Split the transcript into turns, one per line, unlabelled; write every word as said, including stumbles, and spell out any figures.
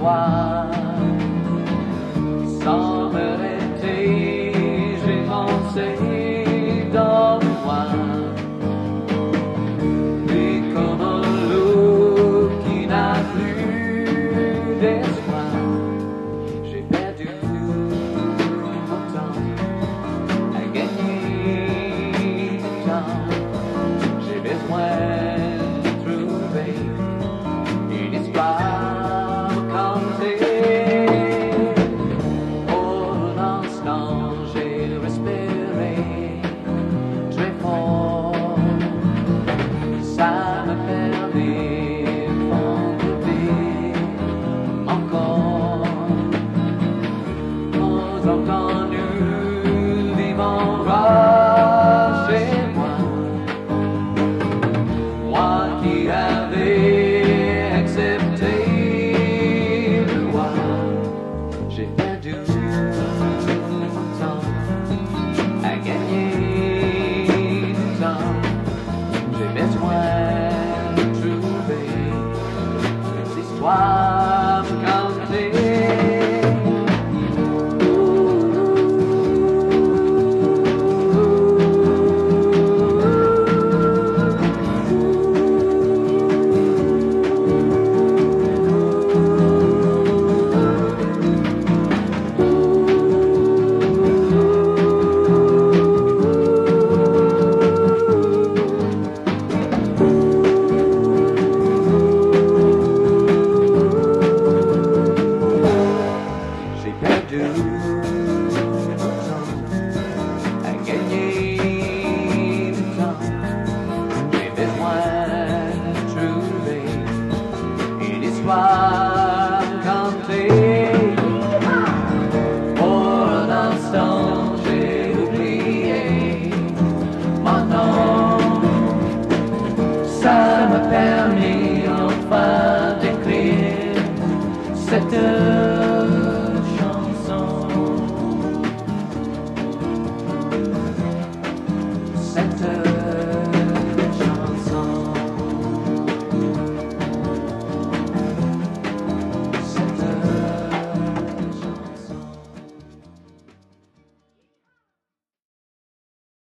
voir. Sans m'arrêter, j'ai pensé dans le noir. Et comme un loup qui n'a plus d'espoir, j'ai perdu mon temps à gagner du temps. J'ai besoin de trouver une histoire à raconter. Pour l'instant, j'ai respiré très fort. Ça m'a permis d'enlever mon corps. Nous avons eu des moments chez moi. Moi qui avais accepté le roi, j'ai perdu mon temps à gagner du temps. J'ai besoin de trouver une histoire à raconter. J'ai perdu mon temps à gagner du temps. J'ai besoin de trouver une histoire à raconter. Pour l'instant, j'ai oublié mon nom. Ça m'a permis enfin d'écrire cette